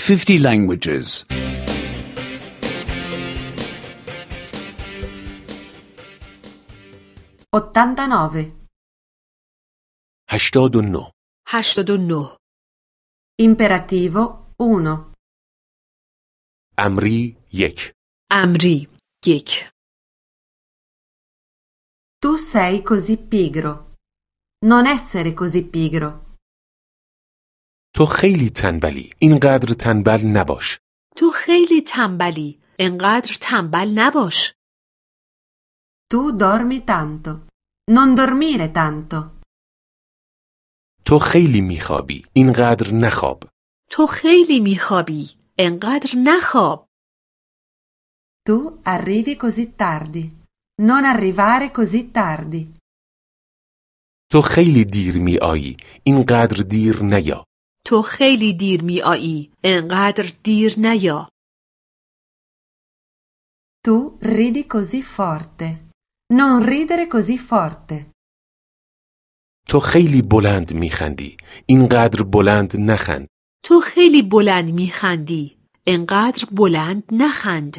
50 languages. 89. 89. 89. Imperativo 1. امری 1. امری 1. Tu sei così pigro. Non essere così pigro. تو خیلی تنبلی. اینقدر تنبل نباش. تو خیلی تنبلی. انقدر تنبل نباش. Tu dormi tanto. Non dormire tanto. تو خیلی میخوابی. اینقدر نخواب. تو خیلی میخوابی. انقدر نخواب. Tu arrivi così tardi. Non arrivare così tardi. تو خیلی دیر میایی. اینقدر دیر نیا. تو خیلی دیر میایی. انقدر دیر نیا. Tu ridi così forte. Non ridere così forte. تو خیلی بلند میخندی. اینقدر بلند نخند. تو خیلی بلند میخندی. انقدر بلند نخند.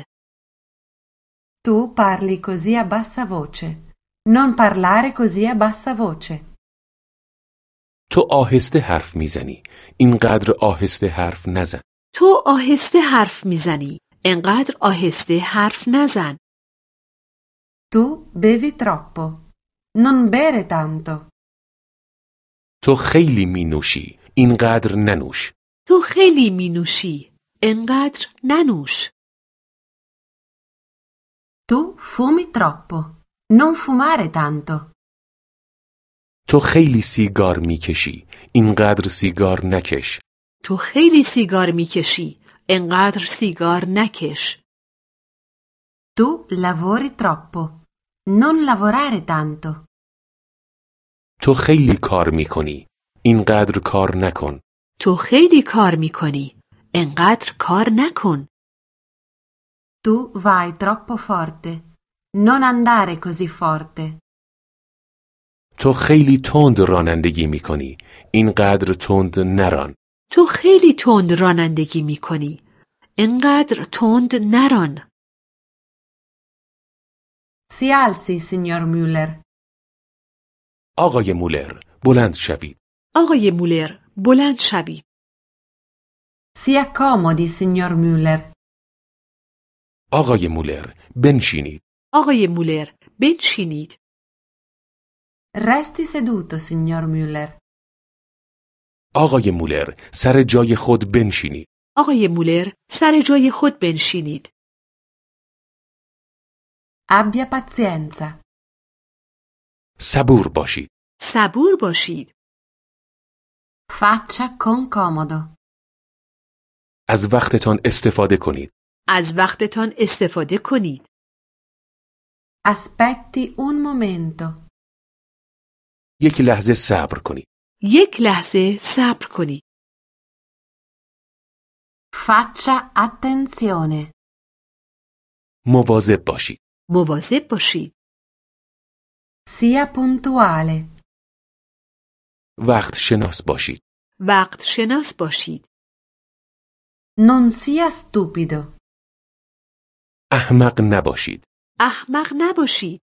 Tu parli così a bassa voce. Non parlare così a bassa voce. تو آهسته حرف میزنی. اینقدر آهسته حرف نزن. تو آهسته حرف میزنی. انقدر آهسته حرف نزن. Tu bevi troppo. Non bere tanto. تو خیلی مینوشی. اینقدر ننوش. تو خیلی مینوشی. انقدر ننوش. Tu fumi troppo. Non fumare tanto. تو خیلی سیگار میکشی. اینقدر سیگار نکش. تو خیلی سیگار میکشی. انقدر سیگار نکش. Tu lavori troppo. Non lavorare tanto. تو خیلی کار میکنی. اینقدر کار نکن. تو خیلی کار میکنی. انقدر کار نکن. Tu vai troppo forte. Non andare così forte. تو خیلی تند رانندگی میکنی. اینقدر تند نران. تو خیلی تند رانندگی میکنی. انقدر تند نران. Si alzi, signor Müller. آقای مولر بلند شوید. آقای مولر بلند شوید. Si accomodi, signor Müller. آقای مولر بنشینید. آقای مولر بنشینید. Resti seduto, signor Müller. آقای مولر سر جای خود بنشینید. آقای مولر سر جای خود بنشینید. Abbia pazienza. صبور باشید. صبور باشید. Faccia con comodo. از وقتتان استفاده کنید. از وقتتان استفاده کنید. Aspetti un momento. یک لحظه صبر کنید. یک لحظه صبر کنید. Faccia attenzione. مواظب باشید. مواظب باشید. Sia puntuale. وقت شناس باشید. وقت شناس باشید. Non sia stupido. احمق نباشید. احمق نباشید.